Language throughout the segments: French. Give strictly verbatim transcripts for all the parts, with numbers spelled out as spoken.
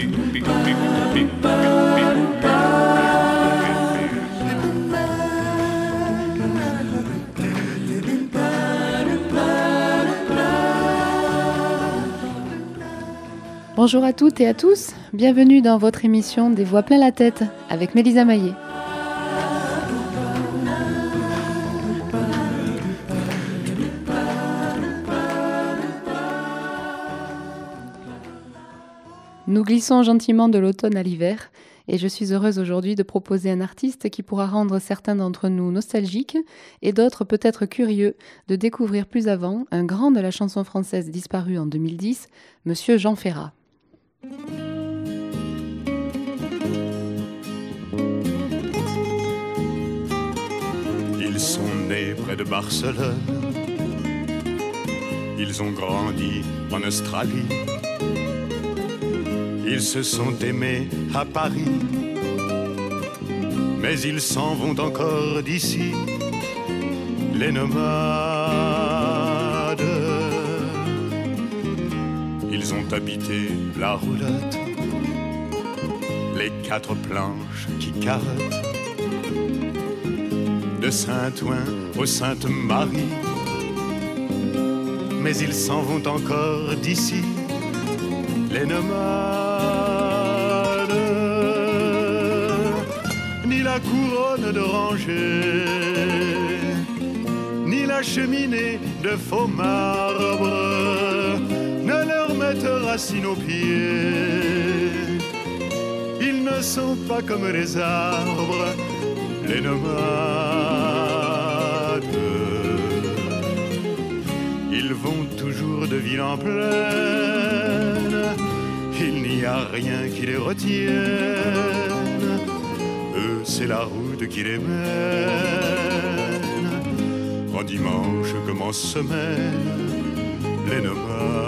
Bonjour à toutes et à tous, bienvenue dans votre émission Des voix plein la tête avec Mélisa Maillet. Nous glissons gentiment de l'automne à l'hiver et je suis heureuse aujourd'hui de proposer un artiste qui pourra rendre certains d'entre nous nostalgiques et d'autres peut-être curieux de découvrir plus avant un grand de la chanson française disparu en deux mille dix, Monsieur Jean Ferrat. Ils sont nés près de Barcelone, ils ont grandi en Australie, ils se sont aimés à Paris, mais ils s'en vont encore d'ici, les nomades. Ils ont habité la roulotte, les quatre planches qui carottent, de Saint-Ouen au Sainte-Marie, mais ils s'en vont encore d'ici, les nomades. Ni la couronne d'oranger, ni la cheminée de faux marbre ne leur mettent racine aux pieds. Ils ne sont pas comme les arbres, les nomades. Ils vont toujours de ville en plaine, il n'y a rien qui les retienne. Eux, c'est la route qui les mène, en dimanche comme en semaine, les nomades.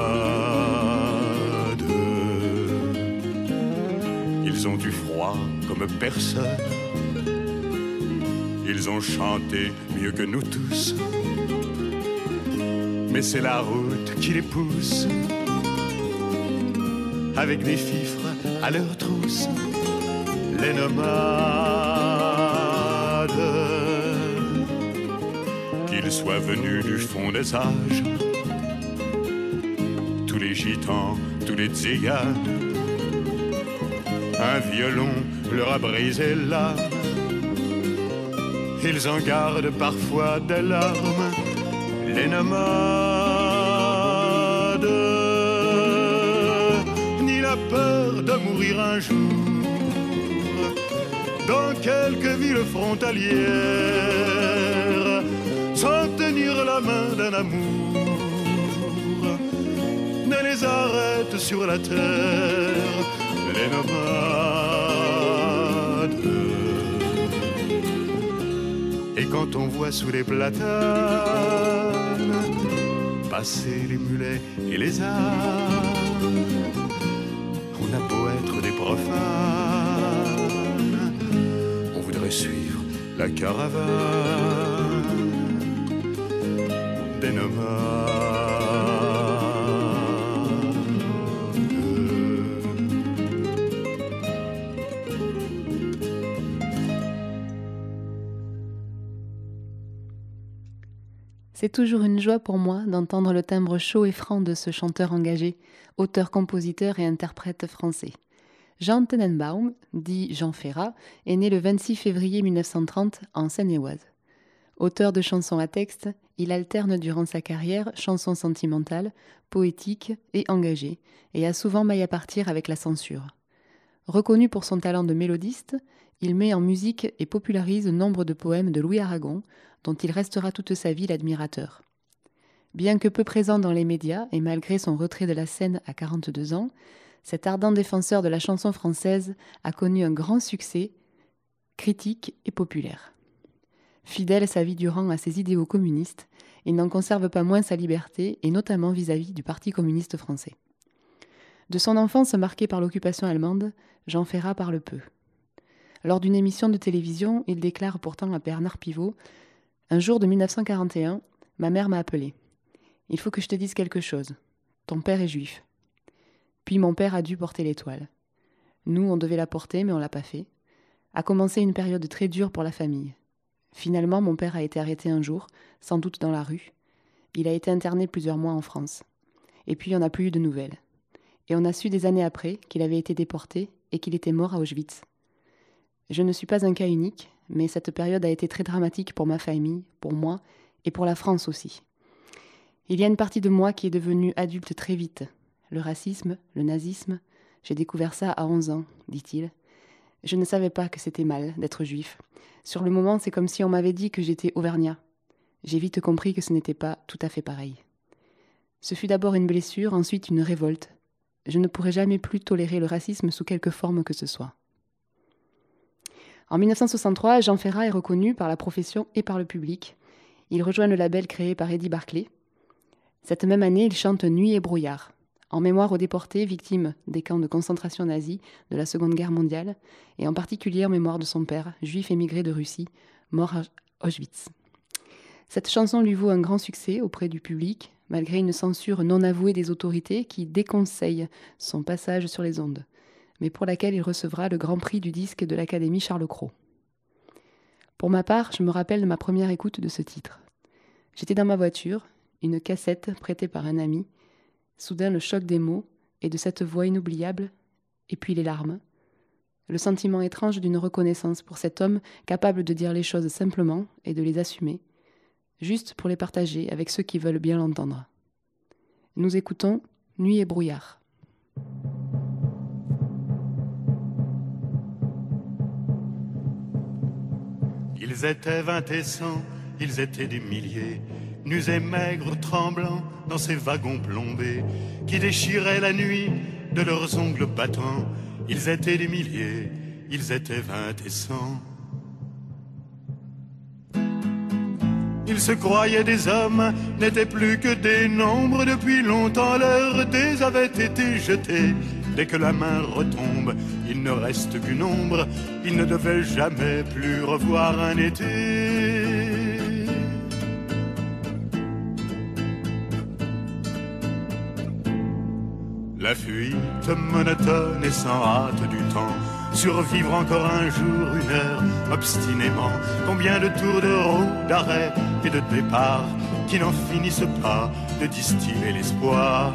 Ils ont eu froid comme personne, ils ont chanté mieux que nous tous, mais c'est la route qui les pousse, avec des fifres à leurs trousses, les nomades. Qu'ils soient venus du fond des âges, tous les gitans, tous les tziganes, un violon leur a brisé l'âme, ils en gardent parfois des larmes, les nomades. Ni la peur de mourir un jour dans quelque ville frontalière, sans tenir la main d'un amour, ne les arrête sur la terre, les nomades. Et quand on voit sous les platanes passer les mulets et les ânes, on a beau être des profanes, on voudrait suivre la caravane des nomades. C'est toujours une joie pour moi d'entendre le timbre chaud et franc de ce chanteur engagé, auteur, compositeur et interprète français. Jean Tenenbaum, dit Jean Ferrat, est né le vingt-six février mille neuf cent trente en Seine-et-Oise. Auteur de chansons à texte, il alterne durant sa carrière chansons sentimentales, poétiques et engagées, et a souvent maille à partir avec la censure. Reconnu pour son talent de mélodiste, il met en musique et popularise nombre de poèmes de Louis Aragon, dont il restera toute sa vie l'admirateur. Bien que peu présent dans les médias et malgré son retrait de la scène à quarante-deux ans, cet ardent défenseur de la chanson française a connu un grand succès, critique et populaire. Fidèle sa vie durant à ses idéaux communistes, il n'en conserve pas moins sa liberté, et notamment vis-à-vis du Parti communiste français. De son enfance marquée par l'occupation allemande, Jean Ferrat parle peu. Lors d'une émission de télévision, il déclare pourtant à Bernard Pivot « Un jour de mille neuf cent quarante et un, ma mère m'a appelé. Il faut que je te dise quelque chose. Ton père est juif. Puis mon père a dû porter l'étoile. Nous, on devait la porter, mais on ne l'a pas fait. A commencé une période très dure pour la famille. Finalement, mon père a été arrêté un jour, sans doute dans la rue. Il a été interné plusieurs mois en France. Et puis, on n'a plus eu de nouvelles. Et on a su des années après qu'il avait été déporté et qu'il était mort à Auschwitz. Je ne suis pas un cas unique, mais cette période a été très dramatique pour ma famille, pour moi et pour la France aussi. Il y a une partie de moi qui est devenue adulte très vite. Le racisme, le nazisme, j'ai découvert ça à onze ans, dit-il. Je ne savais pas que c'était mal d'être juif. Sur le moment, c'est comme si on m'avait dit que j'étais auvergnat. J'ai vite compris que ce n'était pas tout à fait pareil. Ce fut d'abord une blessure, ensuite une révolte. Je ne pourrai jamais plus tolérer le racisme sous quelque forme que ce soit. En dix-neuf cent soixante-trois, Jean Ferrat est reconnu par la profession et par le public. Il rejoint le label créé par Eddie Barclay. Cette même année, il chante Nuit et brouillard, en mémoire aux déportés victimes des camps de concentration nazis de la Seconde Guerre mondiale, et en particulier en mémoire de son père, juif émigré de Russie, mort à Auschwitz. Cette chanson lui vaut un grand succès auprès du public, malgré une censure non avouée des autorités qui déconseillent son passage sur les ondes, mais pour laquelle il recevra le grand prix du disque de l'Académie Charles Cros. Pour ma part, je me rappelle de ma première écoute de ce titre. J'étais dans ma voiture, une cassette prêtée par un ami, soudain le choc des mots et de cette voix inoubliable, et puis les larmes. Le sentiment étrange d'une reconnaissance pour cet homme capable de dire les choses simplement et de les assumer, juste pour les partager avec ceux qui veulent bien l'entendre. Nous écoutons Nuit et brouillard. Ils étaient vingt et cent, ils étaient des milliers, nus et maigres, tremblants dans ces wagons plombés qui déchiraient la nuit de leurs ongles battants. Ils étaient des milliers, ils étaient vingt et cent. Ils se croyaient des hommes, n'étaient plus que des nombres. Depuis longtemps leurs dés avaient été jetés. Dès que la main retombe, il ne reste qu'une ombre. Ils ne devaient jamais plus revoir un été. La fuite monotone et sans hâte du temps, survivre encore un jour, une heure, obstinément. Combien de tours de roue, d'arrêt et de départ qui n'en finissent pas de distiller l'espoir.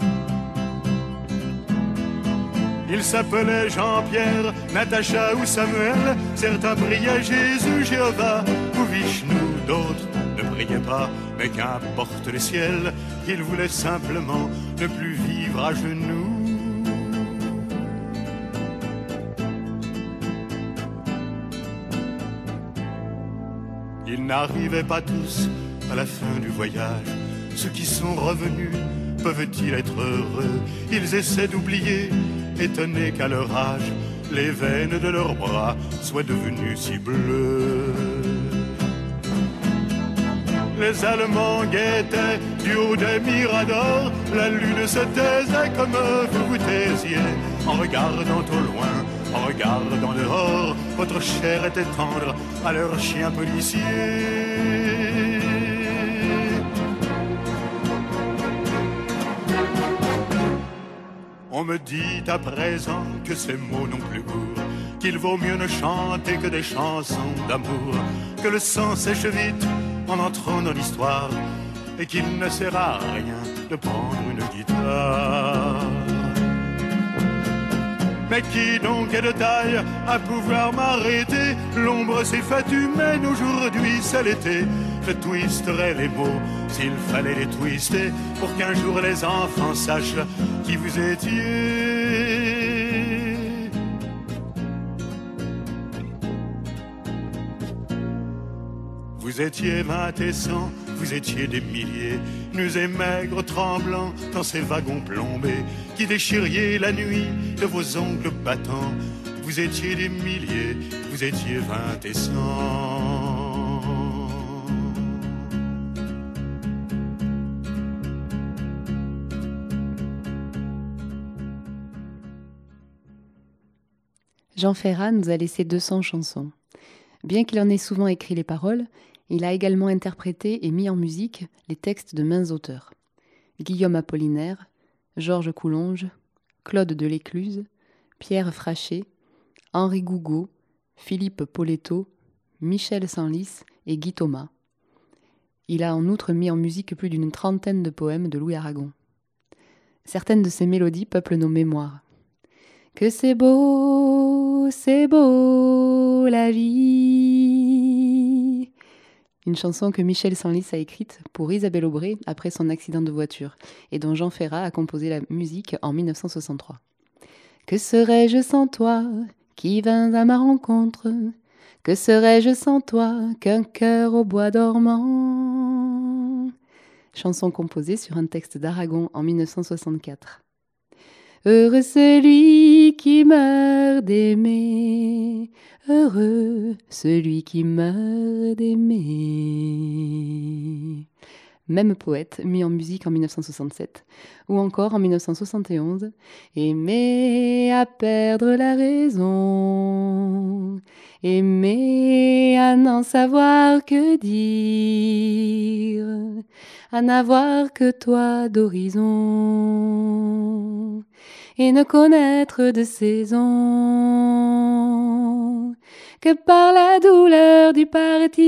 Ils s'appelaient Jean-Pierre, Natacha ou Samuel. Certains priaient Jésus, Jéhovah ou Vishnu, d'autres ne priaient pas, mais qu'importe le ciel, ils voulaient simplement ne plus vivre à genoux. Ils n'arrivaient pas tous à la fin du voyage. Ceux qui sont revenus, peuvent-ils être heureux? Ils essaient d'oublier, étonnés qu'à leur âge, les veines de leurs bras soient devenues si bleues. Les Allemands guettaient du haut des miradors. La lune se taisait comme vous vous taisiez. En regardant au loin, en regardant dehors, votre chair était tendre à leurs chiens policiers. On me dit à présent que ces mots n'ont plus goût, qu'il vaut mieux ne chanter que des chansons d'amour, que le sang sèche vite en entrant dans l'histoire, et qu'il ne sert à rien de prendre une guitare. Mais qui donc est de taille à pouvoir m'arrêter? L'ombre s'est faite humaine aujourd'hui, c'est l'été. Je twisterai les mots s'il fallait les twister, pour qu'un jour les enfants sachent qui vous étiez. Vous étiez vingt et cent, vous étiez des milliers, nus et maigres, tremblants dans ces wagons plombés, qui déchiriez la nuit de vos ongles battants. Vous étiez des milliers, vous étiez vingt et cent. Jean Ferrat nous a laissé deux cents chansons. Bien qu'il en ait souvent écrit les paroles, il a également interprété et mis en musique les textes de maints auteurs. Guillaume Apollinaire, Georges Coulonge, Claude Delécluse, Pierre Frachet, Henri Gougaud, Philippe Poletto, Michel Senlis et Guy Thomas. Il a en outre mis en musique plus d'une trentaine de poèmes de Louis Aragon. Certaines de ses mélodies peuplent nos mémoires. Que c'est beau, c'est beau la vie. Une chanson que Michel Senlis a écrite pour Isabelle Aubray après son accident de voiture et dont Jean Ferrat a composé la musique en dix-neuf cent soixante-trois. Que serais-je sans toi qui vins à ma rencontre? Que serais-je sans toi qu'un cœur au bois dormant? Chanson composée sur un texte d'Aragon en dix-neuf cent soixante-quatre. Heureux celui qui meurt d'aimer, heureux celui qui meurt d'aimer. Même poète, mis en musique en dix-neuf cent soixante-sept, ou encore en dix-neuf cent soixante et onze, aimer à perdre la raison, aimer à n'en savoir que dire, à n'avoir que toi d'horizon, et ne connaître de saison que par la douleur du partir,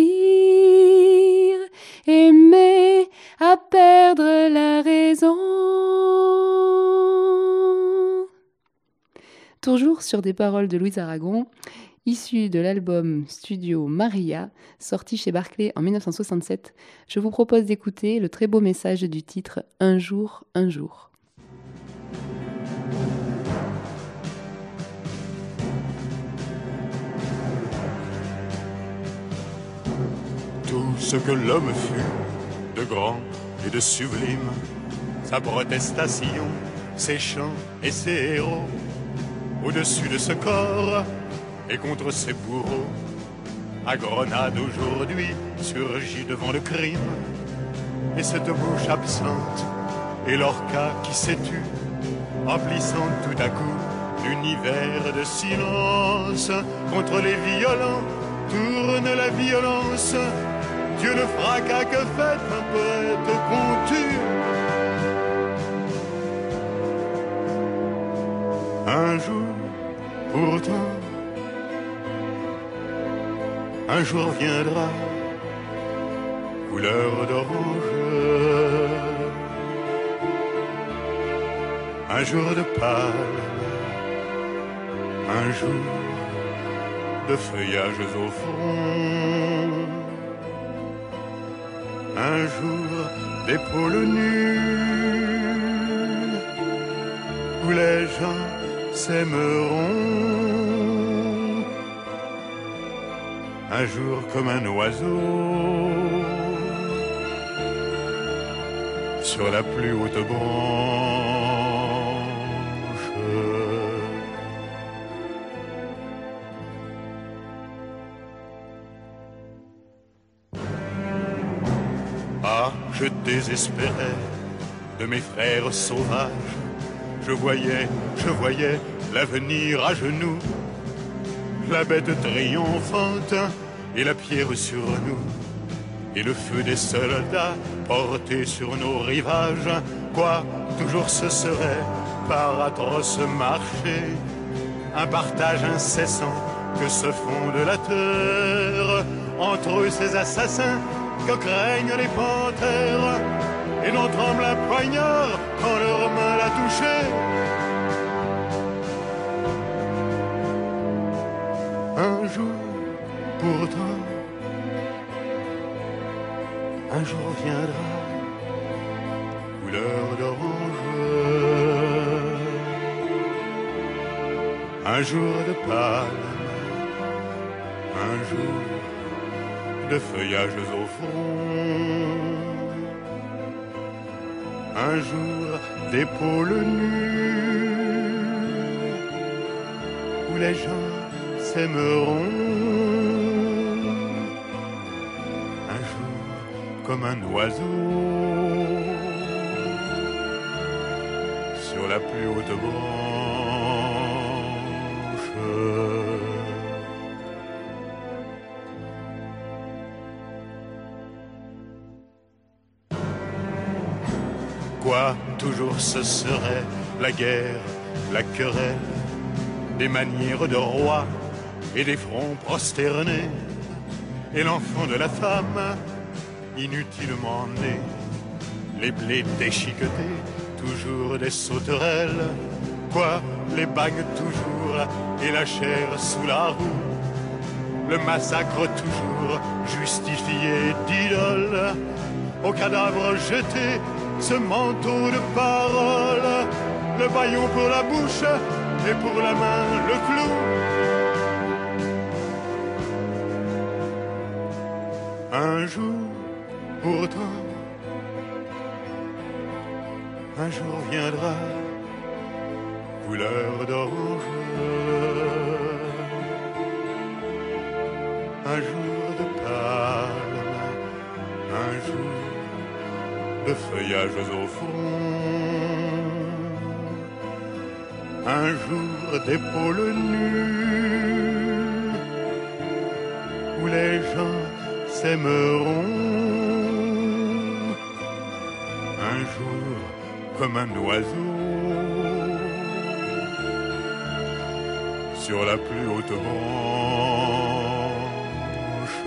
aimer à perdre la raison. Toujours sur des paroles de Louis Aragon, issues de l'album studio Maria, sorti chez Barclay en dix-neuf cent soixante-sept, je vous propose d'écouter le très beau message du titre « Un jour, un jour ». Tout ce que l'homme fut, de grand et de sublime, sa protestation, ses chants et ses héros, au-dessus de ce corps et contre ses bourreaux, à Grenade aujourd'hui surgit devant le crime, et cette bouche absente et l'orca qui s'est tue, emplissant tout à coup l'univers de silence, contre les violents tourne la violence. Dieu le fracas que fait un poète qu'on tue. Un jour, pourtant, un jour viendra, couleur d'orange, un jour de pâle, un jour de feuillages au front, un jour d'épaules nues, où les gens s'aimeront, un jour comme un oiseau, sur la plus haute branche. Ah, je désespérais de mes frères sauvages. Je voyais, je voyais l'avenir à genoux, la bête triomphante et la pierre sur nous, et le feu des soldats porté sur nos rivages. Quoi, toujours ce serait par atroce marché, un partage incessant que se font de la terre entre eux ces assassins que craignent les panthères, et l'on tremble un poignard quand leur main l'a touché. Un jour, pourtant, un jour viendra, couleur d'orange, un jour de pâle, un jour de feuillages au front, un jour d'épaules nues, où les gens s'aimeront, un jour comme un oiseau, sur la plus haute branche. Quoi, toujours ce serait la guerre, la querelle, des manières de roi et des fronts prosternés, et l'enfant de la femme, inutilement né, les blés déchiquetés, toujours des sauterelles, quoi, les bagnes toujours, et la chair sous la roue, le massacre toujours justifié d'idoles, au cadavre jeté, ce manteau de parole, le bâillon pour la bouche et pour la main le clou. Un jour, pourtant, un jour viendra, couleur d'orange, un jour de palme, un jour de feuillages au front, un jour d'épaules nues, où les gens s'aimeront, un jour comme un oiseau sur la plus haute branche.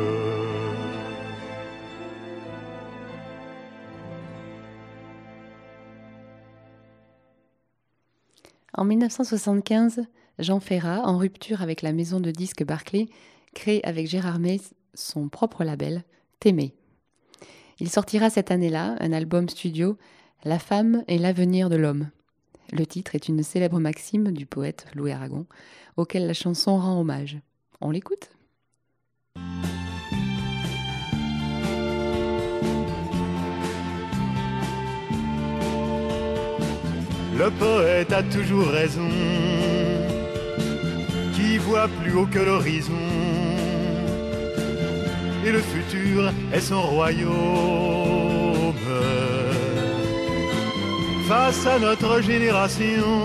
En mille neuf cent soixante-quinze, Jean Ferrat, en rupture avec la maison de disques Barclay, crée avec Gérard May son propre label, T'aimer. Il sortira cette année-là un album studio, La femme est l'avenir de l'homme. Le titre est une célèbre maxime du poète Louis Aragon, auquel la chanson rend hommage. On l'écoute ? Le poète a toujours raison, qui voit plus haut que l'horizon, et le futur est son royaume. Face à notre génération,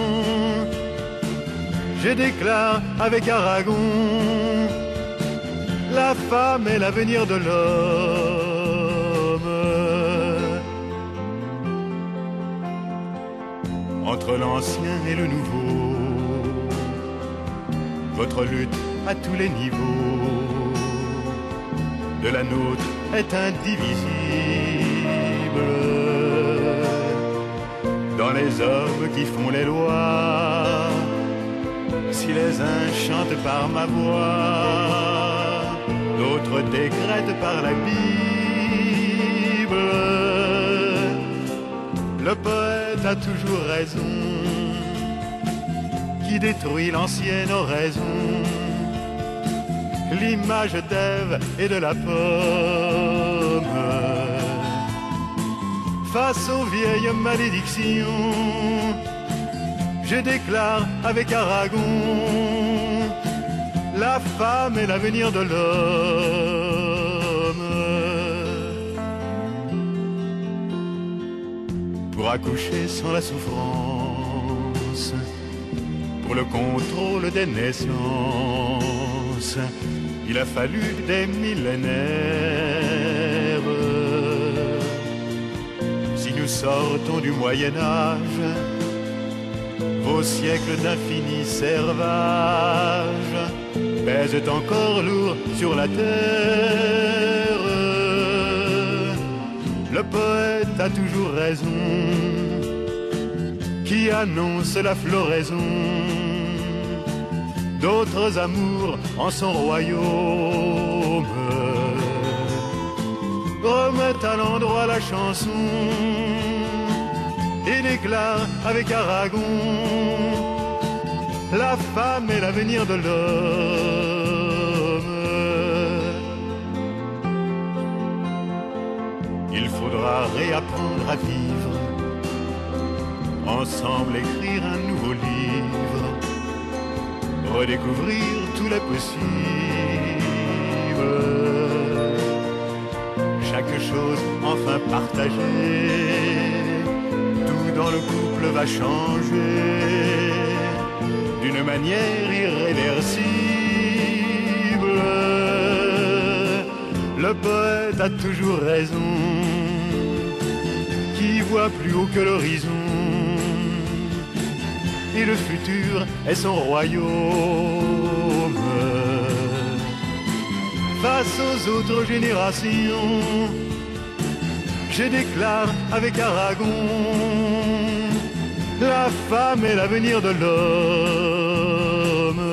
je déclare avec Aragon, la femme est l'avenir de l'homme. Entre l'ancien et le nouveau, votre lutte à tous les niveaux de la nôtre est indivisible. Dans les hommes qui font les lois, si les uns chantent par ma voix, d'autres décrètent par la Bible. Le poète a toujours raison, qui détruit l'ancienne oraison, l'image d'Ève et de la pomme. Face aux vieilles malédictions, je déclare avec Aragon, la femme est l'avenir de l'homme. Pour accoucher sans la souffrance, pour le contrôle des naissances, il a fallu des millénaires. Si nous sortons du Moyen-Âge, vos siècles d'infini servage pèsent encore lourd sur la terre. Le poète a toujours raison, qui annonce la floraison d'autres amours en son royaume. Remettent à l'endroit la chanson et déclare avec Aragon, la femme est l'avenir de l'homme. Il faudra réapprendre à vivre, ensemble écrire un nouveau livre, redécouvrir tous les possibles. Chaque chose enfin partagée, tout dans le couple va changer d'une manière irréversible. Le poète a toujours raison, qui voit plus haut que l'horizon, et le futur est son royaume. Face aux autres générations, je déclare avec Aragon, la femme est l'avenir de l'homme.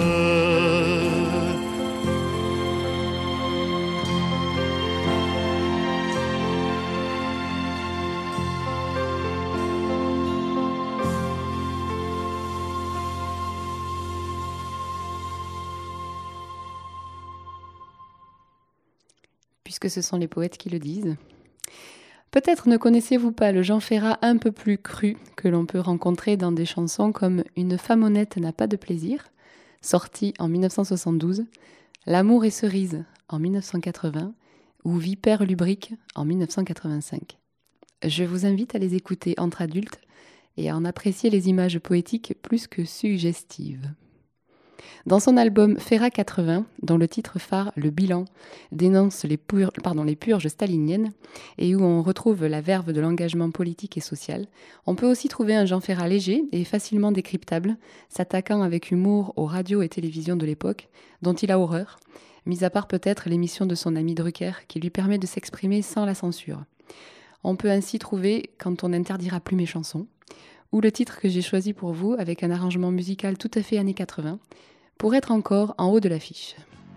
Puisque ce sont les poètes qui le disent. Peut-être ne connaissez-vous pas le Jean Ferrat un peu plus cru que l'on peut rencontrer dans des chansons comme « Une femme honnête n'a pas de plaisir », sorti en mille neuf cent soixante-douze, « L'amour et cerise » en mille neuf cent quatre-vingts ou « Vipère lubrique » en mille neuf cent quatre-vingt-cinq. Je vous invite à les écouter entre adultes et à en apprécier les images poétiques plus que suggestives. Dans son album Ferrat quatre-vingts, dont le titre phare, Le Bilan, dénonce les, pur... Pardon, les purges staliniennes et où on retrouve la verve de l'engagement politique et social, on peut aussi trouver un Jean Ferrat léger et facilement décryptable, s'attaquant avec humour aux radios et télévisions de l'époque, dont il a horreur, mis à part peut-être l'émission de son ami Drucker qui lui permet de s'exprimer sans la censure. On peut ainsi trouver « Quand on n'interdira plus mes chansons », ou le titre que j'ai choisi pour vous avec un arrangement musical tout à fait années quatre-vingts, pour être encore en haut de l'affiche.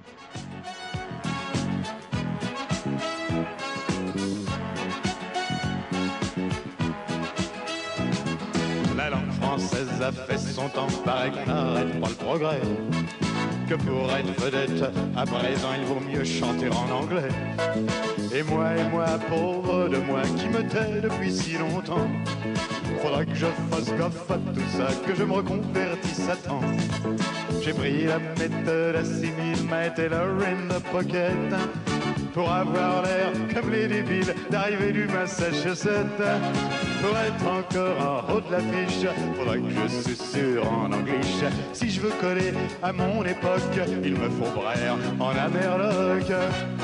La langue française a fait son temps, paraît qu'on n'arrête pas le progrès. Que pour être vedette, à présent il vaut mieux chanter en anglais. Et moi, et moi, pauvre de moi qui me tais depuis si longtemps, faudra que je fasse gaffe à tout ça, que je me reconvertisse à temps. J'ai pris la méthode à six mille mètres et la in the pocket pour avoir l'air comme les débiles d'arriver du Massachusetts. Pour être encore en haut de l'affiche, faudra que je susurre en anglais. Si je veux coller à mon époque, il me faut braire en Amerloc.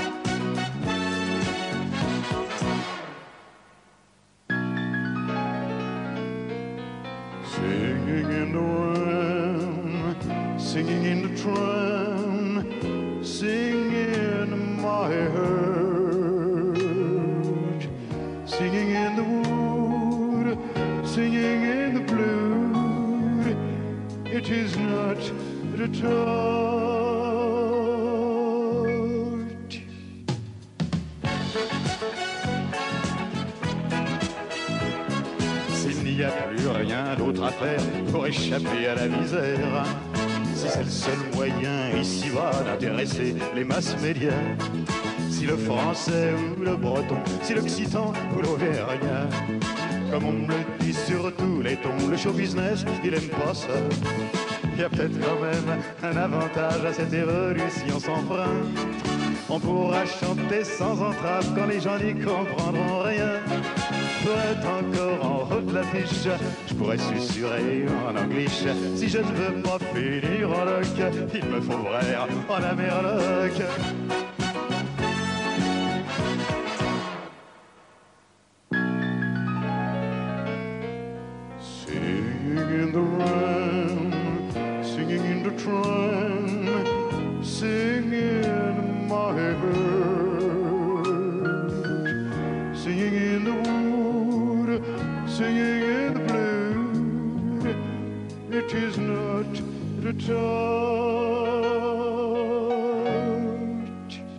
Singing in the rain, singing in the train, singing in my heart, singing in the wood, singing in the blue. It is not the touch. S'il n'y a plus rien d'autre à faire pour échapper à la misère, si c'est le seul moyen ici-bas d'intéresser les masses médias, si le français ou le breton, si l'occitan ou l'auvergnat, comme on me le dit sur tous les tons, le show business, il aime pas ça. Il y a peut-être quand même un avantage à cette évolution sans frein. On pourra chanter sans entrave quand les gens n'y comprendront rien. Pour être encore en haut de l'affiche, je pourrais susurrer en anglais. Si je ne veux pas finir en loc, il me faut braire en Amerloc. Singing in the rain, singing in the train, singing in my heart, singing in the wood, singing in the blue. It is not the touch.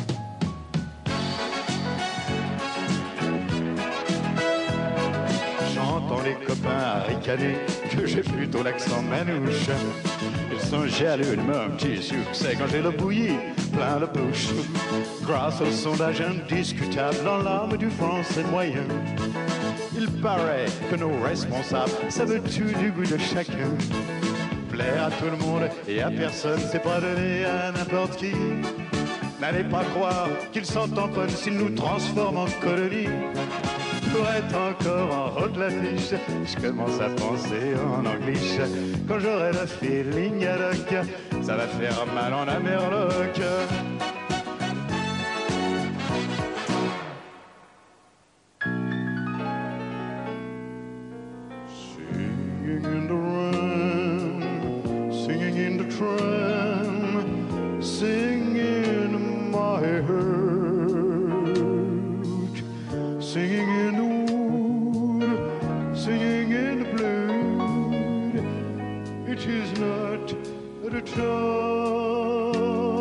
J'entends les copains ricaner que j'ai plutôt l'accent manouche. Ils sont jaloux de mon petit succès quand j'ai le bouilli plein la bouche. Grâce au sondage indiscutable dans l'âme du français moyen, il paraît que nos responsables savent tout du goût de chacun. Plaire à tout le monde et à personne, c'est pas donné à n'importe qui. N'allez pas croire qu'ils s'en tamponnent s'ils nous transforment en colonie. Pour être encore en haut de l'affiche, je commence à penser en anglais. Quand j'aurai le feeling à loc, ça va faire mal en Amerloc. Singing in the rain, friend, singing my heart, singing in the wood, singing in the blood. It is not the touch.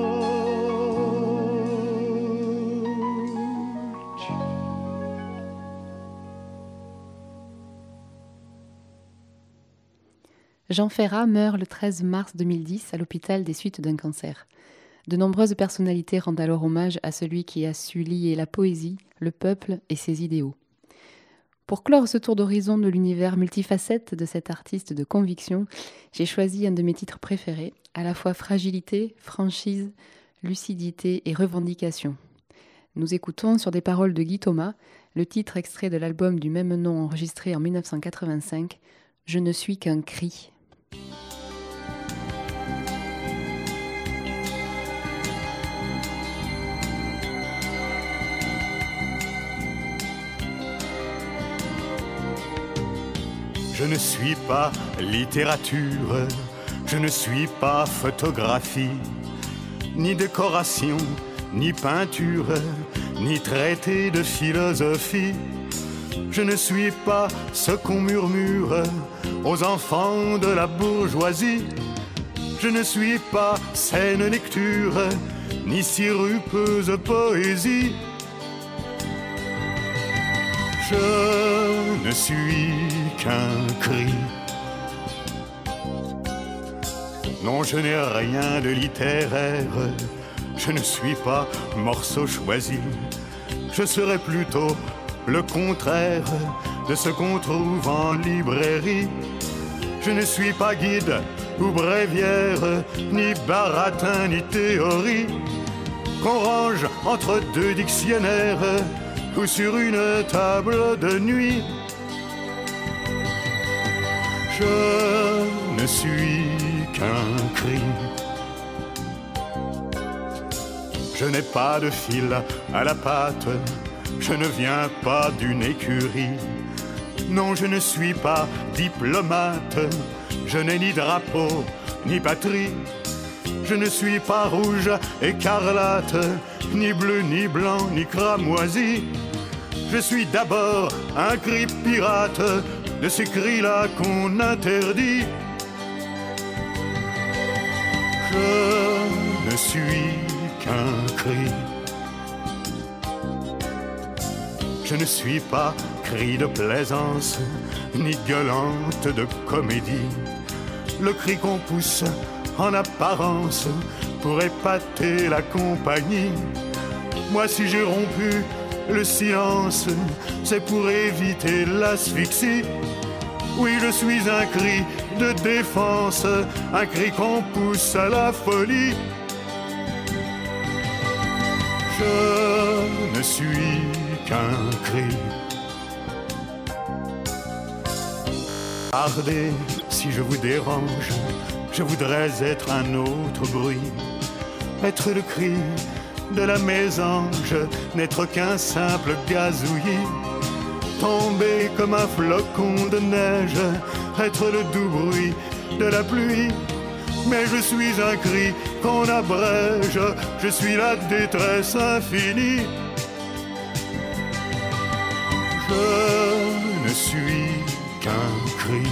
Jean Ferrat meurt le treize mars deux mille dix à l'hôpital des suites d'un cancer. De nombreuses personnalités rendent alors hommage à celui qui a su lier la poésie, le peuple et ses idéaux. Pour clore ce tour d'horizon de l'univers multifacette de cet artiste de conviction, j'ai choisi un de mes titres préférés, à la fois fragilité, franchise, lucidité et revendication. Nous écoutons sur des paroles de Guy Thomas, le titre extrait de l'album du même nom enregistré en dix-neuf cent quatre-vingt-cinq, « Je ne suis qu'un cri ». Je ne suis pas littérature, je ne suis pas photographie, ni décoration, ni peinture, ni traité de philosophie. Je ne suis pas ce qu'on murmure aux enfants de la bourgeoisie. Je ne suis pas saine lecture, ni sirupeuse poésie. Je ne suis qu'un cri. Non, je n'ai rien de littéraire. Je ne suis pas morceau choisi. Je serais plutôt le contraire de ce qu'on trouve en librairie. Je ne suis pas guide ou bréviaire, ni baratin, ni théorie, qu'on range entre deux dictionnaires ou sur une table de nuit. Je ne suis qu'un cri. Je n'ai pas de fil à la patte, je ne viens pas d'une écurie. Non, je ne suis pas diplomate, je n'ai ni drapeau, ni patrie. Je ne suis pas rouge, écarlate, ni bleu, ni blanc, ni cramoisi. Je suis d'abord un cri pirate, de ces cris-là qu'on interdit. Je ne suis qu'un cri. Je ne suis pas cri de plaisance, ni gueulante de comédie. Le cri qu'on pousse en apparence pour épater la compagnie. Moi, si j'ai rompu le silence, c'est pour éviter l'asphyxie. Oui, je suis un cri de défense, un cri qu'on pousse à la folie. Je ne suis qu'un cri. Pardonnez si je vous dérange, je voudrais être un autre bruit, être le cri de la mésange, n'être qu'un simple gazouillis, tomber comme un flocon de neige, être le doux bruit de la pluie. Mais je suis un cri qu'on abrège, je suis la détresse infinie. Je ne suis qu'un cri.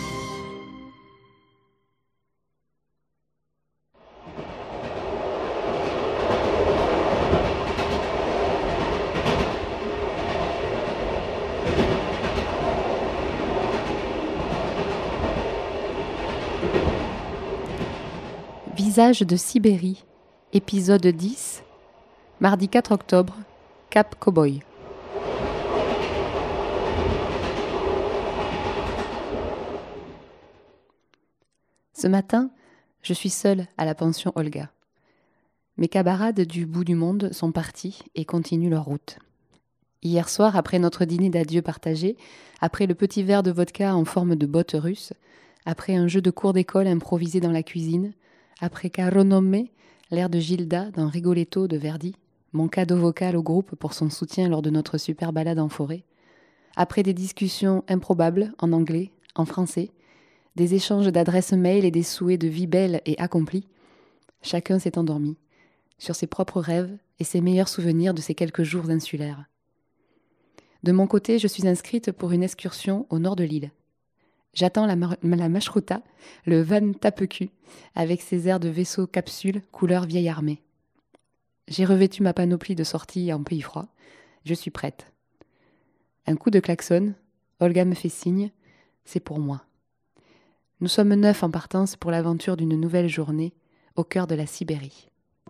Visage de Sibérie, épisode dix, mardi quatre octobre, Cap Cowboy. Ce matin, je suis seule à la pension Olga. Mes camarades du bout du monde sont partis et continuent leur route. Hier soir, après notre dîner d'adieu partagé, après le petit verre de vodka en forme de botte russe, après un jeu de cours d'école improvisé dans la cuisine, après Caro Nome, l'air de Gilda dans Rigoletto de Verdi, mon cadeau vocal au groupe pour son soutien lors de notre super balade en forêt, après des discussions improbables en anglais, en français, des échanges d'adresses mail et des souhaits de vie belle et accomplie, chacun s'est endormi, sur ses propres rêves et ses meilleurs souvenirs de ces quelques jours insulaires. De mon côté, je suis inscrite pour une excursion au nord de l'île. J'attends la, mar- la Mashruta, le van tape-cul, avec ses airs de vaisseau capsule couleur vieille armée. J'ai revêtu ma panoplie de sortie en pays froid. Je suis prête. Un coup de klaxon, Olga me fait signe, c'est pour moi. Nous sommes neuf en partance pour l'aventure d'une nouvelle journée au cœur de la Sibérie.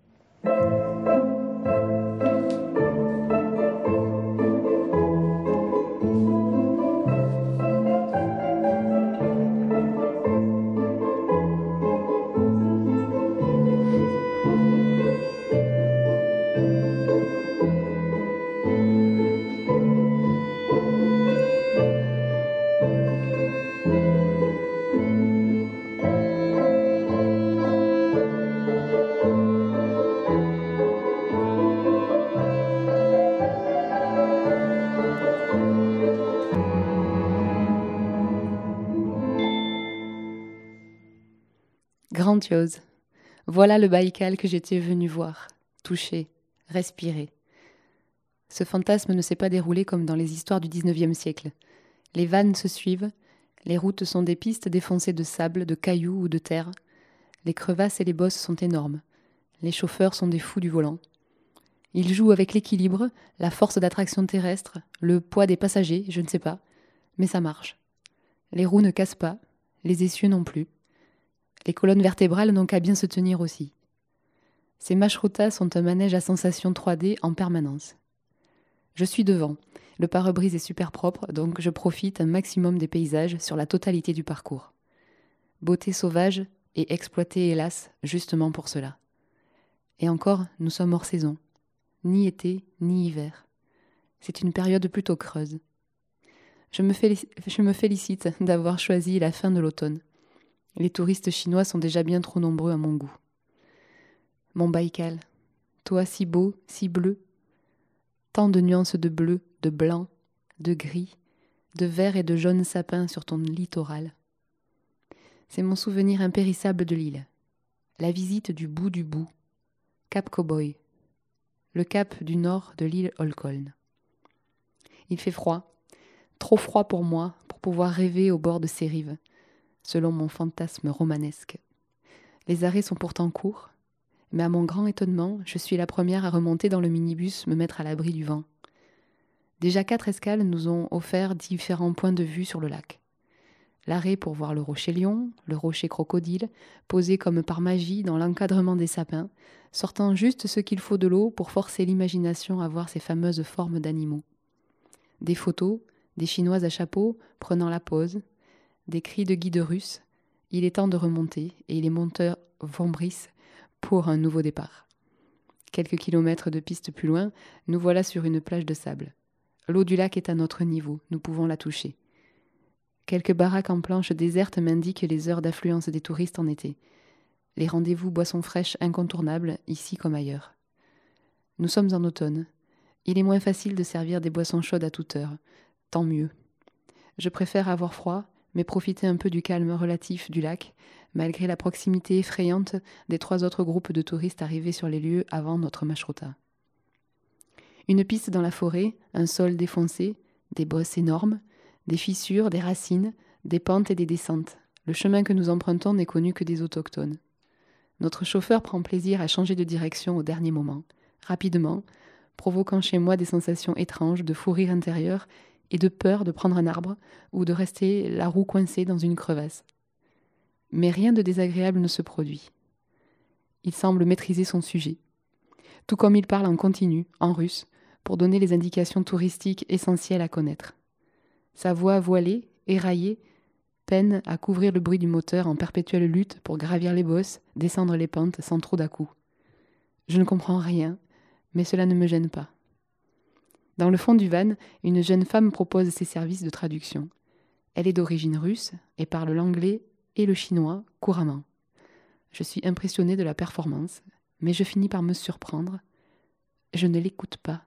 Grandiose. Voilà le Baïkal que j'étais venue voir, toucher, respirer. Ce fantasme ne s'est pas déroulé comme dans les histoires du dix-neuvième siècle. Les vannes se suivent, les routes sont des pistes défoncées de sable, de cailloux ou de terre. Les crevasses et les bosses sont énormes. Les chauffeurs sont des fous du volant. Ils jouent avec l'équilibre, la force d'attraction terrestre, le poids des passagers, je ne sais pas, mais ça marche. Les roues ne cassent pas, les essieux non plus. Les colonnes vertébrales n'ont qu'à bien se tenir aussi. Ces Mashrutas sont un manège à sensations trois D en permanence. Je suis devant. Le pare-brise est super propre, donc je profite un maximum des paysages sur la totalité du parcours. Beauté sauvage et exploitée, hélas, justement pour cela. Et encore, nous sommes hors saison. Ni été, ni hiver. C'est une période plutôt creuse. Je me, félic- je me félicite d'avoir choisi la fin de l'automne. Les touristes chinois sont déjà bien trop nombreux à mon goût. Mon Baïkal, toi si beau, si bleu, tant de nuances de bleu, de blanc, de gris, de vert et de jaune sapin sur ton littoral. C'est mon souvenir impérissable de l'île. La visite du bout du bout, Cap Cowboy, le cap du nord de l'île Holcoln. Il fait froid, trop froid pour moi pour pouvoir rêver au bord de ces rives, selon mon fantasme romanesque. Les arrêts sont pourtant courts, mais à mon grand étonnement, je suis la première à remonter dans le minibus me mettre à l'abri du vent. Déjà quatre escales nous ont offert différents points de vue sur le lac. L'arrêt pour voir le rocher lion, le rocher crocodile, posé comme par magie dans l'encadrement des sapins, sortant juste ce qu'il faut de l'eau pour forcer l'imagination à voir ces fameuses formes d'animaux. Des photos, des Chinoises à chapeau prenant la pose, des cris de guides russes. Il est temps de remonter et les monteurs vombrissent pour un nouveau départ. Quelques kilomètres de piste plus loin, nous voilà sur une plage de sable. L'eau du lac est à notre niveau, nous pouvons la toucher. Quelques baraques en planches désertes m'indiquent les heures d'affluence des touristes en été. Les rendez-vous boissons fraîches incontournables, ici comme ailleurs. Nous sommes en automne. Il est moins facile de servir des boissons chaudes à toute heure. Tant mieux. Je préfère avoir froid, mais profiter un peu du calme relatif du lac, malgré la proximité effrayante des trois autres groupes de touristes arrivés sur les lieux avant notre Mashruta. Une piste dans la forêt, un sol défoncé, des bosses énormes, des fissures, des racines, des pentes et des descentes. Le chemin que nous empruntons n'est connu que des autochtones. Notre chauffeur prend plaisir à changer de direction au dernier moment, rapidement, provoquant chez moi des sensations étranges de fou rire intérieur et de peur de prendre un arbre ou de rester la roue coincée dans une crevasse. Mais rien de désagréable ne se produit. Il semble maîtriser son sujet. Tout comme il parle en continu, en russe, pour donner les indications touristiques essentielles à connaître. Sa voix voilée, éraillée, peine à couvrir le bruit du moteur en perpétuelle lutte pour gravir les bosses, descendre les pentes sans trop d'à-coups. Je ne comprends rien, mais cela ne me gêne pas. Dans le fond du van, une jeune femme propose ses services de traduction. Elle est d'origine russe et parle l'anglais et le chinois couramment. Je suis impressionnée de la performance, mais je finis par me surprendre. Je ne l'écoute pas.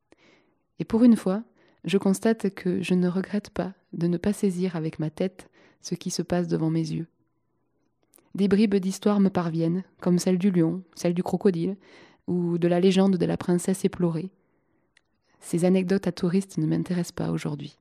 Et pour une fois, je constate que je ne regrette pas de ne pas saisir avec ma tête ce qui se passe devant mes yeux. Des bribes d'histoire me parviennent, comme celle du lion, celle du crocodile, ou de la légende de la princesse éplorée. Ces anecdotes à touristes ne m'intéressent pas aujourd'hui.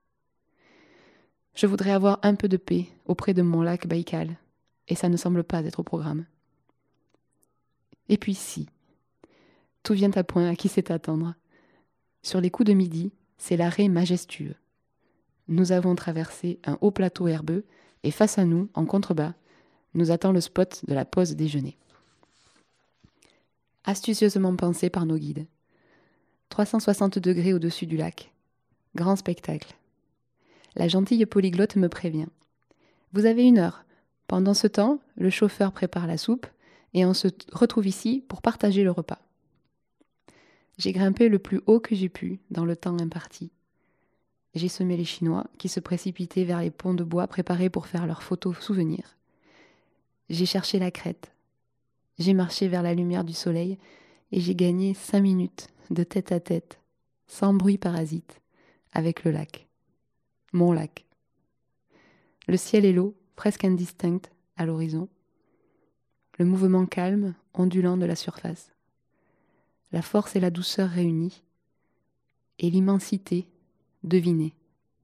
Je voudrais avoir un peu de paix auprès de mon lac Baïkal, et ça ne semble pas être au programme. Et puis si, tout vient à point à qui sait attendre. Sur les coups de midi, c'est l'arrêt majestueux. Nous avons traversé un haut plateau herbeux, et face à nous, en contrebas, nous attend le spot de la pause déjeuner. Astucieusement pensé par nos guides. trois cent soixante degrés au-dessus du lac. Grand spectacle. La gentille polyglotte me prévient. Vous avez une heure. Pendant ce temps, le chauffeur prépare la soupe et on se retrouve ici pour partager le repas. J'ai grimpé le plus haut que j'ai pu dans le temps imparti. J'ai semé les Chinois qui se précipitaient vers les ponts de bois préparés pour faire leurs photos souvenirs. J'ai cherché la crête. J'ai marché vers la lumière du soleil et j'ai gagné cinq minutes de tête à tête, sans bruit parasite, avec le lac. Mon lac. Le ciel et l'eau, presque indistincts à l'horizon. Le mouvement calme, ondulant de la surface. La force et la douceur réunies. Et l'immensité devinée.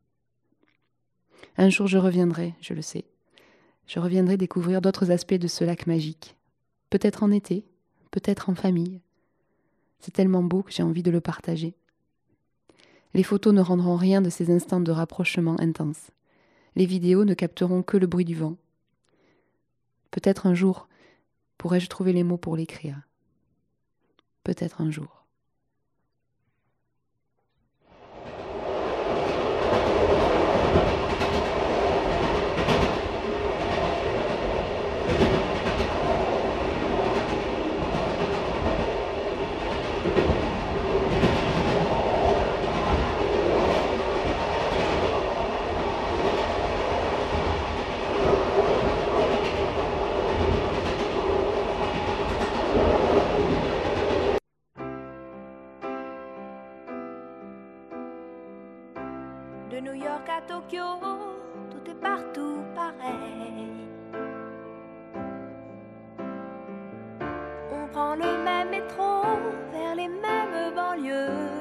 Un jour je reviendrai, je le sais. Je reviendrai découvrir d'autres aspects de ce lac magique. Peut-être en été, peut-être en famille. C'est tellement beau que j'ai envie de le partager. Les photos ne rendront rien de ces instants de rapprochement intense. Les vidéos ne capteront que le bruit du vent. Peut-être un jour pourrais-je trouver les mots pour l'écrire. Peut-être un jour. De New York à Tokyo, tout est partout pareil. On prend le même métro vers les mêmes banlieues.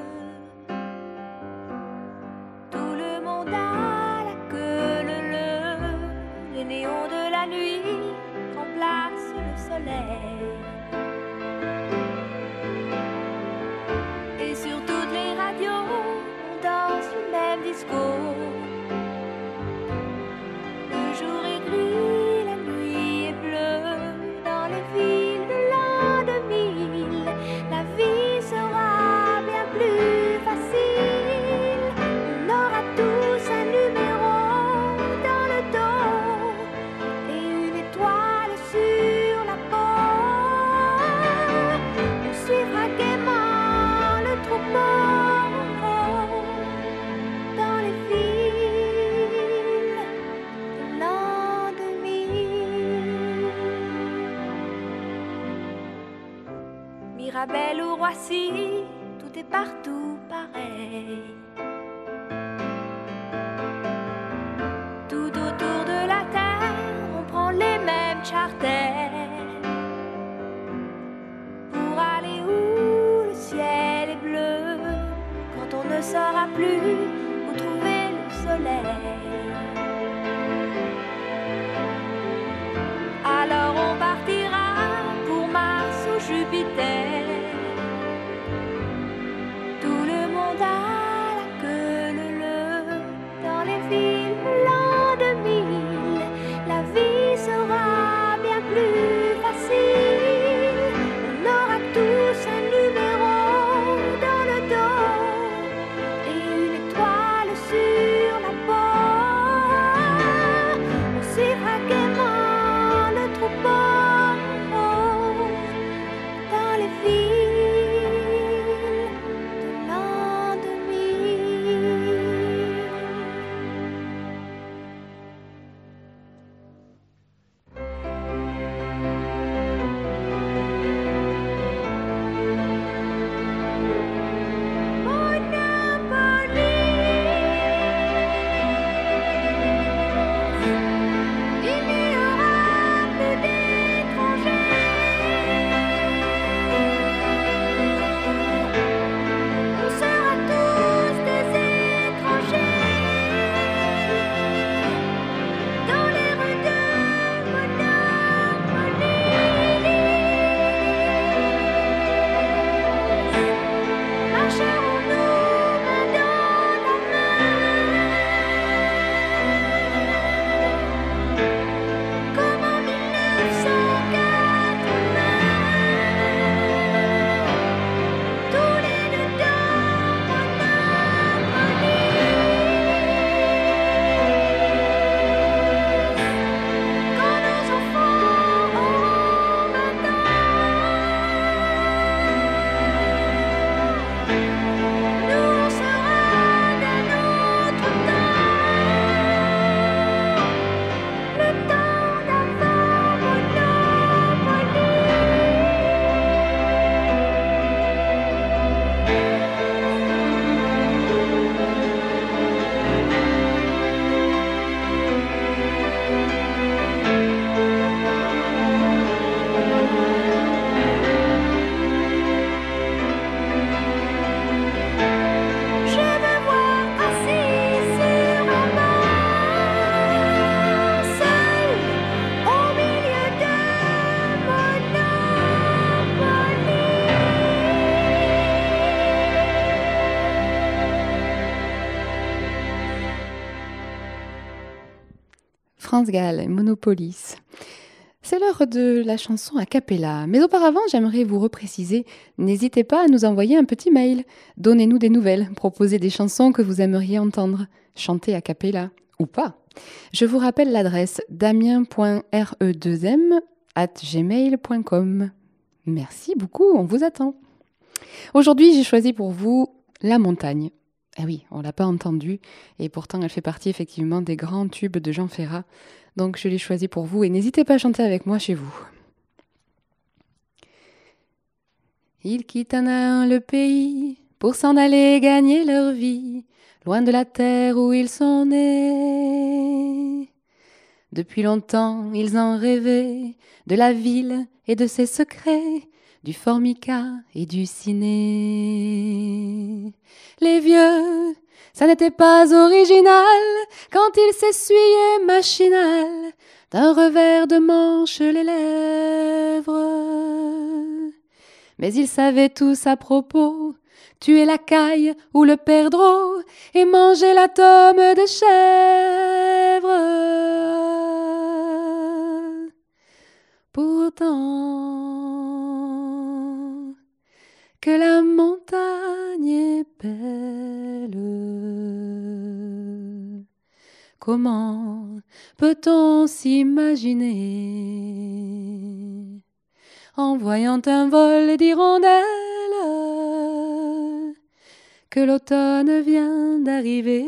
Tout le monde a la queue leu-leu. Les néons de la nuit remplacent le soleil. Et sur toutes les radios, on danse le même disco. Le jour est gris, la nuit est bleue. Dans les villes de l'an deux mille, la vie sera bien plus facile. On aura tous un numéro dans le dos et une étoile sur la peau. On suivra gaiement le troupeau dans les villes de l'an deux mille. Mirabel ou Roissy, tout est partout pareil. Tout autour de la terre, on prend les mêmes charters pour aller où le ciel est bleu. Quand on ne saura plus où trouver le soleil, alors on partira pour Mars ou Jupiter. Tout le monde a la queue leu-leu. Dans les villes de l'an deux mille, la vie sera bien plus facile. On aura tous un numéro dans le dos et une France Gall, Monopolis. C'est l'heure de la chanson a cappella. Mais auparavant, j'aimerais vous repréciser, n'hésitez pas à nous envoyer un petit mail. Donnez-nous des nouvelles, proposez des chansons que vous aimeriez entendre. Chantez a cappella, ou pas. Je vous rappelle l'adresse damien point r e deux m arobase gmail point com. Merci beaucoup, on vous attend. Aujourd'hui, j'ai choisi pour vous La Montagne. Eh oui, on ne l'a pas entendue, et pourtant elle fait partie effectivement des grands tubes de Jean Ferrat. Donc je l'ai choisi pour vous, et n'hésitez pas à chanter avec moi chez vous. Ils quittent un à un le pays pour s'en aller gagner leur vie, loin de la terre où ils sont nés. Depuis longtemps, ils en rêvaient de la ville et de ses secrets, du formica et du ciné. Les vieux, ça n'était pas original quand ils s'essuyaient machinal d'un revers de manche les lèvres. Mais ils savaient tous à propos tuer la caille ou le perdreau et manger la tome de chèvre. Pourtant, que la montagne est belle, comment peut-on s'imaginer en voyant un vol d'hirondelles que l'automne vient d'arriver?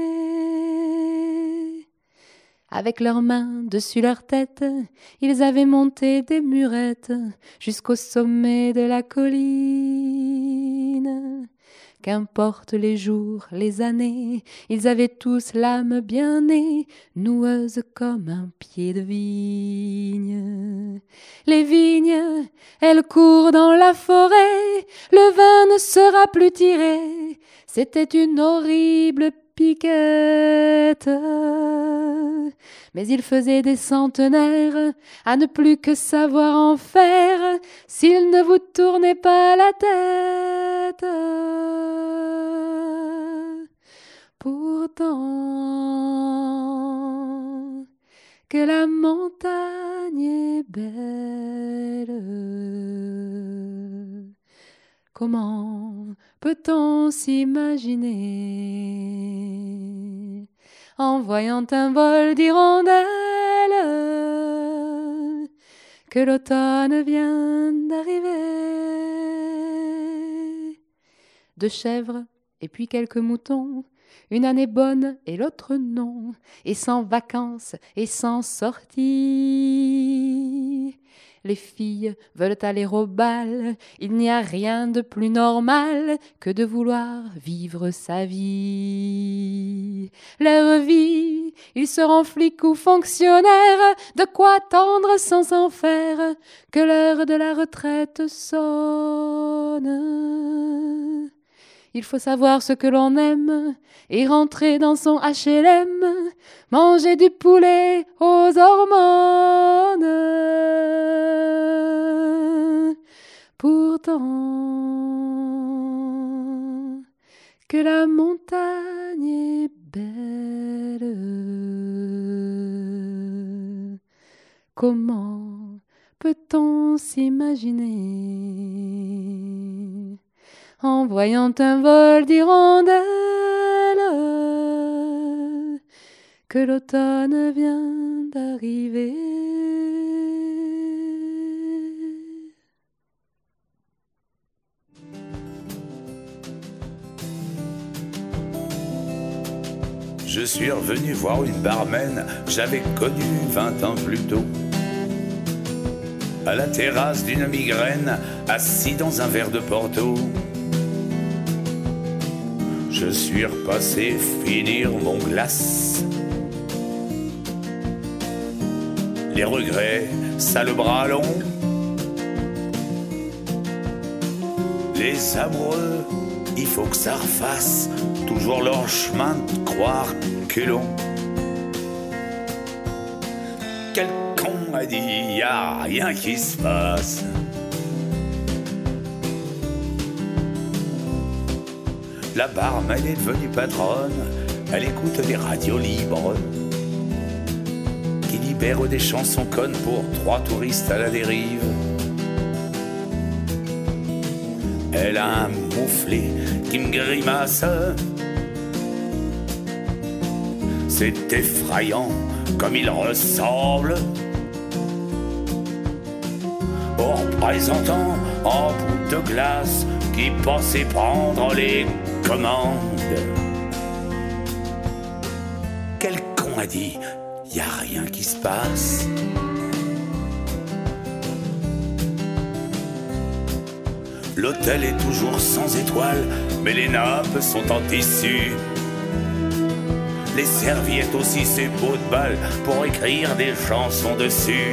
Avec leurs mains dessus leur tête, ils avaient monté des murettes jusqu'au sommet de la colline. Qu'importe les jours, les années, ils avaient tous l'âme bien née, noueuse comme un pied de vigne. Les vignes, elles courent dans la forêt, le vin ne sera plus tiré, c'était une horrible piquette. Mais il faisait des centenaires à ne plus que savoir en faire s'il ne vous tournait pas la tête. Pourtant, que la montagne est belle, comment peut-on s'imaginer en voyant un vol d'hirondelles que l'automne vient d'arriver? Deux chèvres et puis quelques moutons, une année bonne et l'autre non, et sans vacances et sans sortie. Les filles veulent aller au bal, il n'y a rien de plus normal que de vouloir vivre sa vie. Leur vie, ils seront flics ou fonctionnaires, de quoi attendre sans s'en faire que l'heure de la retraite sonne. Il faut savoir ce que l'on aime et rentrer dans son H L M, manger du poulet aux hormones. Pourtant, que la montagne est belle, comment peut-on s'imaginer en voyant un vol d'hirondelles que l'automne vient d'arriver? Je suis revenu voir une barmaid que j'avais connue vingt ans plus tôt, à la terrasse d'une migraine, assis dans un verre de Porto. Je suis repassé finir mon glace. Les regrets, ça le bras long. Les amoureux, il faut que ça refasse toujours leur chemin de croire que l'on. Quel con a dit, y a rien qui se passe. La barmaid est devenue patronne, elle écoute les radios libres libère des chansons connes pour trois touristes à la dérive. Elle a un mouflet qui me grimace. C'est effrayant comme il ressemble au représentant en bout de glace qui pensait prendre les commandes. Quel con a dit, y a rien qui se passe. L'hôtel est toujours sans étoiles, mais les nappes sont en tissu. Les serviettes aussi, c'est beau de balle pour écrire des chansons dessus.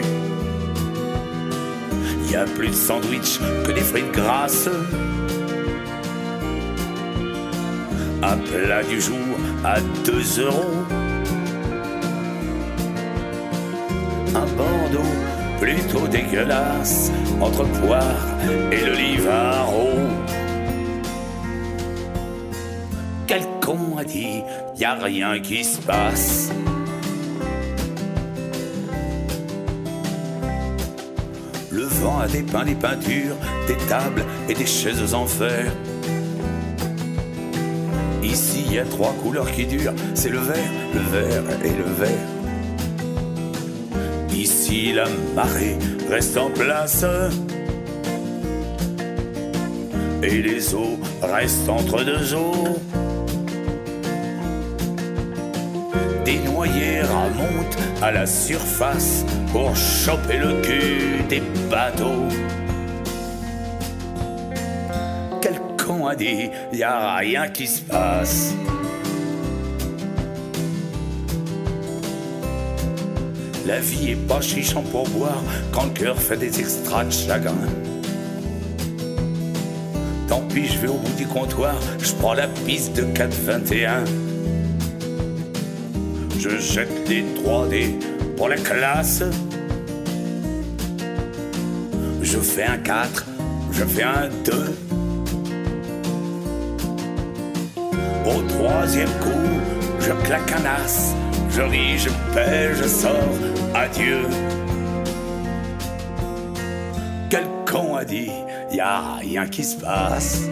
Y a plus de sandwich que des frites grasses. Un plat du jour à deux euros. Un Bordeaux plutôt dégueulasse entre poire et le Livaro. Quel con a dit, y a rien qui se passe. Le vent a dépeint des peintures, des tables et des chaises en fer. Ici y a trois couleurs qui durent, c'est le vert, le vert et le vert. Ici la marée reste en place et les eaux restent entre deux eaux. Des noyers remontent à la surface pour choper le cul des bateaux. Quel con a dit, y a rien qui se passe. La vie est pas chichant pour boire quand le cœur fait des extras de chagrin. Tant pis, je vais au bout du comptoir, je prends la piste de quatre vingt et un. Je jette les trois dés pour la classe. Je fais un quatre, je fais un deux. Au troisième coup, je claque un as. Je ris, je paie, je sors, adieu. Quel con a dit, y a rien qui se passe.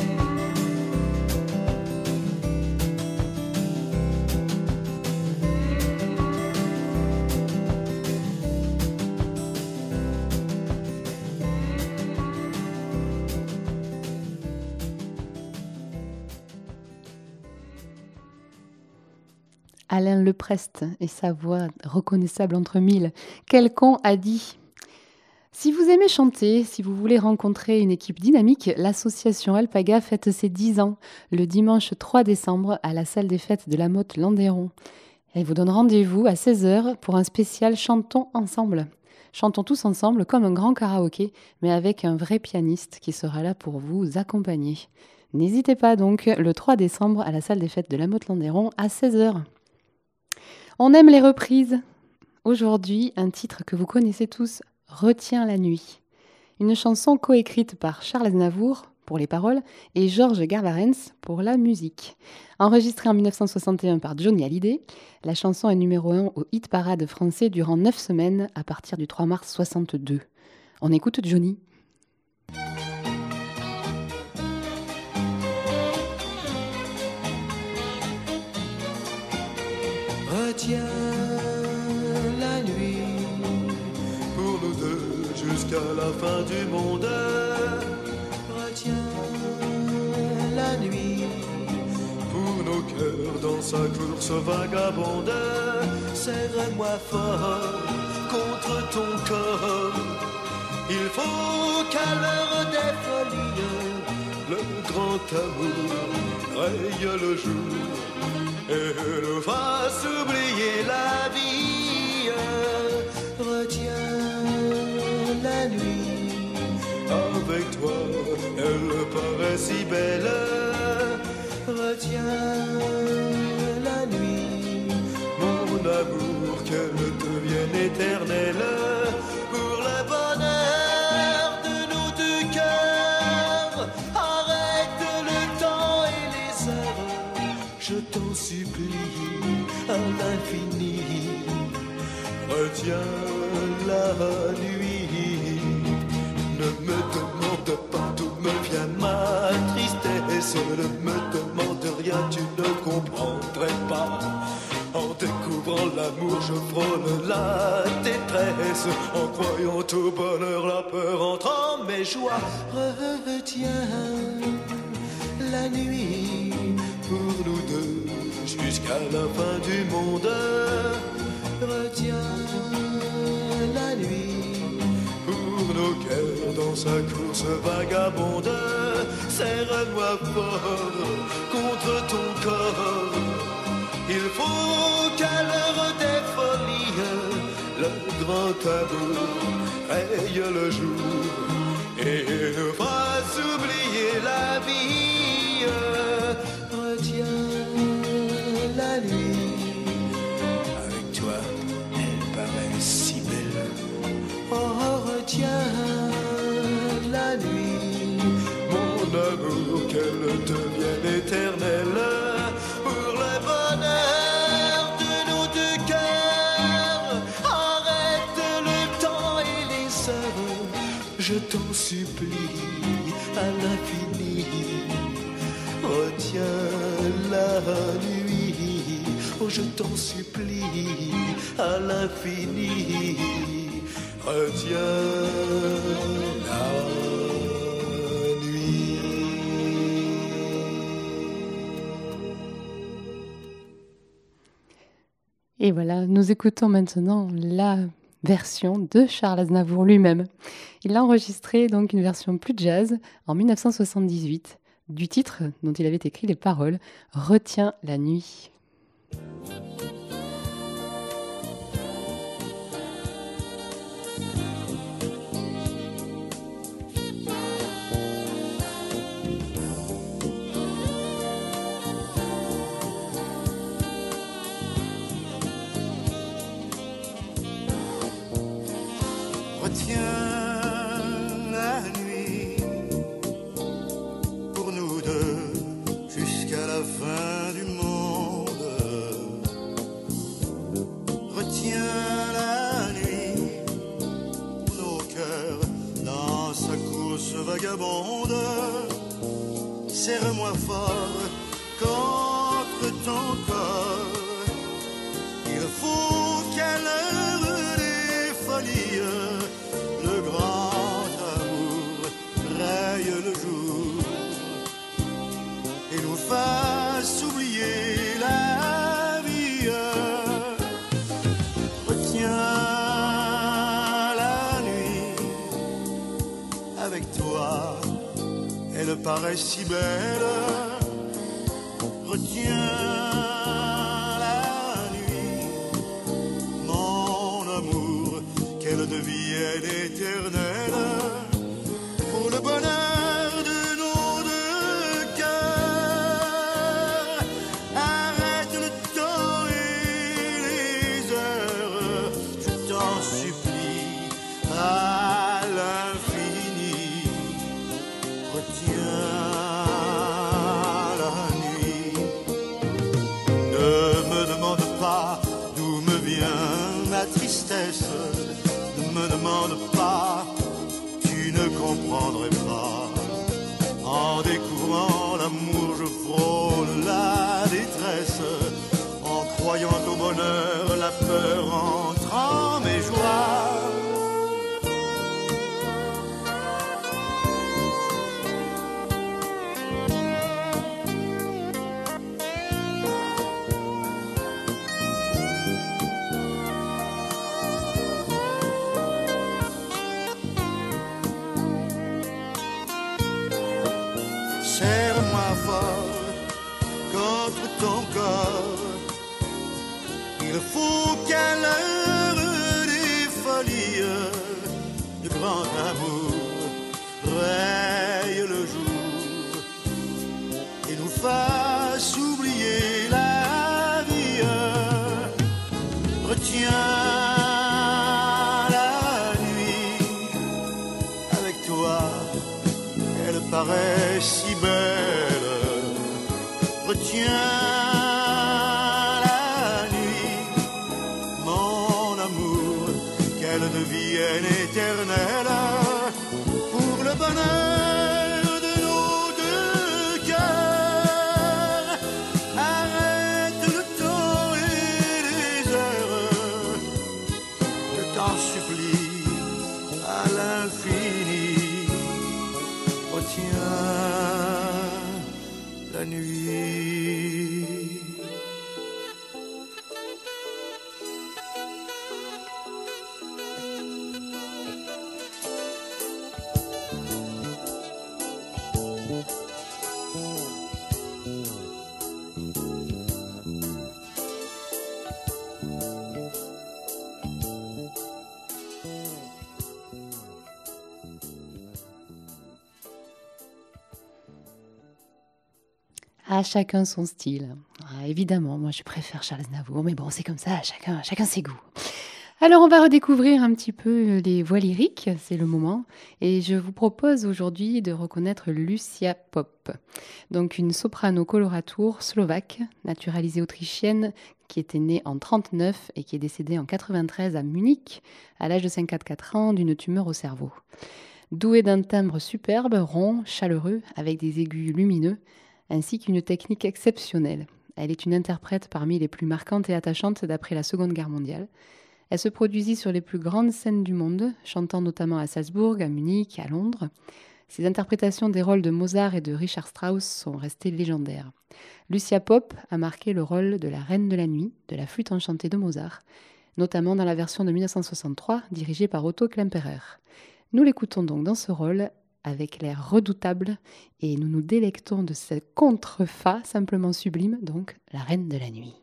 Alain Leprest et sa voix reconnaissable entre mille. Quel con a dit. Si vous aimez chanter, si vous voulez rencontrer une équipe dynamique, l'association Alpaga fête ses dix ans le dimanche trois décembre à la salle des fêtes de la Motte-Landéron. Elle vous donne rendez-vous à seize heures pour un spécial Chantons ensemble. Chantons tous ensemble comme un grand karaoké, mais avec un vrai pianiste qui sera là pour vous accompagner. N'hésitez pas donc le trois décembre à la salle des fêtes de la Motte-Landéron à seize heures. On aime les reprises. Aujourd'hui, un titre que vous connaissez tous, Retiens la nuit. Une chanson coécrite par Charles Aznavour pour les paroles et Georges Garvarens pour la musique. Enregistrée en dix-neuf cent soixante et un par Johnny Hallyday, la chanson est numéro un au hit parade français durant neuf semaines à partir du trois mars soixante-deux. On écoute Johnny. Retiens la nuit pour nous deux jusqu'à la fin du monde. Retiens la nuit pour nos cœurs dans sa course vagabonde. Serre-moi fort contre ton corps. Il faut qu'à l'heure des folies le grand amour raye le jour et nous fasse oublier la vie. Retiens la nuit, avec toi elle paraît si belle. Retiens la nuit, mon amour, qu'elle devienne éternelle. Pour le bonheur de nos deux cœurs, arrête le temps et les heures, je t'en supplie à l'infini. Retiens la nuit. Ne me demande pas d'où me vient ma tristesse. Ne me demande rien, tu ne comprendrais pas. En découvrant l'amour, je frôle la détresse. En croyant au bonheur, la peur entre en mes joies. Retiens la nuit pour nous deux jusqu'à la fin du monde. Retiens la nuit pour nos cœurs dans sa course vagabonde. Serre-moi fort contre ton corps. Il faut qu'à l'heure des folies, le grand amour raye le jour et nous fasse oublier la vie. Retiens la nuit, avec toi, elle paraît si belle. Oh, retiens la nuit, mon amour, qu'elle devienne éternelle. Pour le bonheur de nos deux cœurs, arrête le temps et les heures, je t'en supplie à l'infini. Retiens la nuit, oh je t'en supplie à l'infini. Retiens la nuit. Et voilà, nous écoutons maintenant la version de Charles Aznavour lui-même. Il a enregistré donc une version plus jazz en dix-neuf cent soixante-dix-huit du titre dont il avait écrit les paroles « Retiens la nuit ». Retiens la nuit pour nous deux jusqu'à la fin du monde. Retiens la nuit pour nos cœurs dans sa course vagabonde. Serre-moi fort contre ton corps. Il faut qu'à l'heure des folies, le grand amour raye le jour et nous fasse oublier la vie. Retiens la nuit, avec toi, elle paraît si belle. Retiens la nuit, mon amour, qu'elle devienne éternelle. Pour le bonheur de nos deux cœurs, arrête le temps et les heures, je t'en supplie à l'infini. Retiens la nuit, ne me demande pas d'où me vient ma tristesse. Ne me demande pas, tu ne comprendrais pas. En découvrant l'amour, je frôle la détresse. En croyant au bonheur, la peur entre en mes joies. Serre-moi fort contre ton corps. Il faut qu'à l'heure des folies, le grand amour raye le jour et nous fasse oublier la vie. Retiens la nuit, avec toi, elle paraît si belle. Retiens la nuit, mon amour, qu'elle devient devienne éternelle pour le bonheur de nos deux cœurs. Arrête le temps et les heures, je t'en supplie à l'infini. Retiens la nuit. À chacun son style. Ah, évidemment, moi je préfère Charles Aznavour, mais bon, c'est comme ça, chacun, chacun ses goûts. Alors on va redécouvrir un petit peu les voix lyriques, c'est le moment, et je vous propose aujourd'hui de reconnaître Lucia Pop, donc une soprano coloratour slovaque, naturalisée autrichienne, qui était née en trente-neuf et qui est décédée en quatre-vingt-treize à Munich, à l'âge de cinquante-quatre ans, d'une tumeur au cerveau. Douée d'un timbre superbe, rond, chaleureux, avec des aigus lumineux, ainsi qu'une technique exceptionnelle. Elle est une interprète parmi les plus marquantes et attachantes d'après la Seconde Guerre mondiale. Elle se produisit sur les plus grandes scènes du monde, chantant notamment à Salzbourg, à Munich, à Londres. Ses interprétations des rôles de Mozart et de Richard Strauss sont restées légendaires. Lucia Pop a marqué le rôle de la Reine de la Nuit, de la flûte enchantée de Mozart, notamment dans la version de dix-neuf cent soixante-trois, dirigée par Otto Klemperer. Nous l'écoutons donc dans ce rôle, avec l'air redoutable, et nous nous délectons de ce contre-fa simplement sublime, donc la Reine de la Nuit.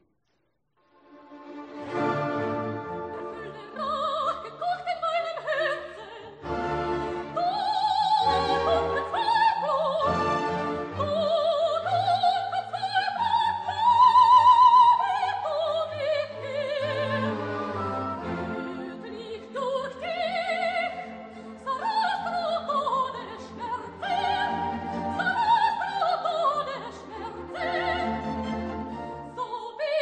So be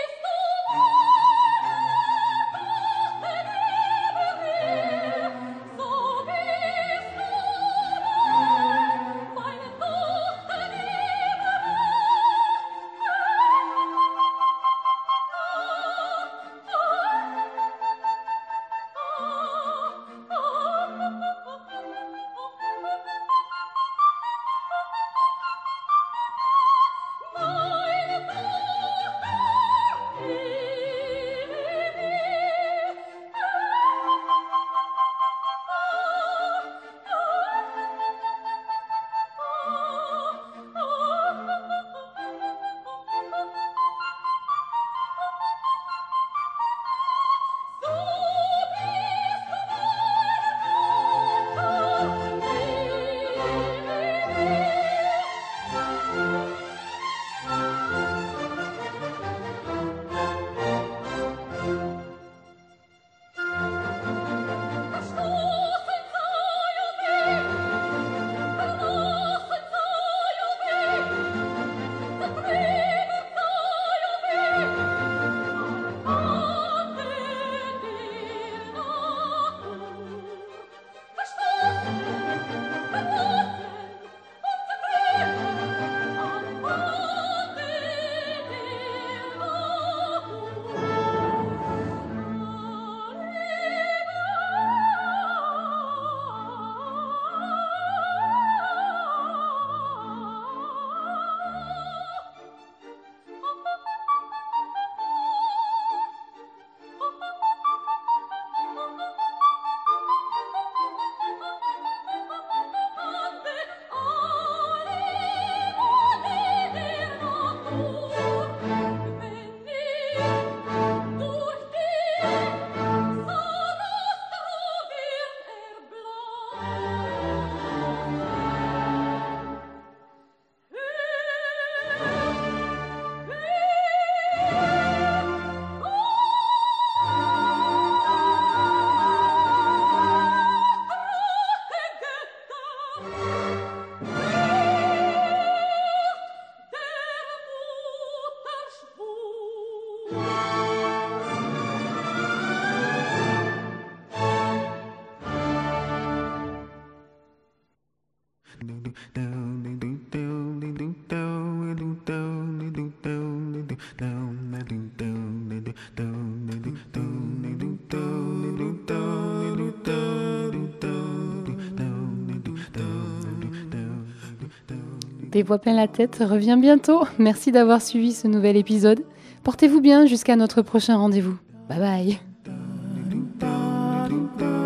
Des voix plein la tête revient bientôt. Merci d'avoir suivi ce nouvel épisode. Portez-vous bien jusqu'à notre prochain rendez-vous. Bye bye.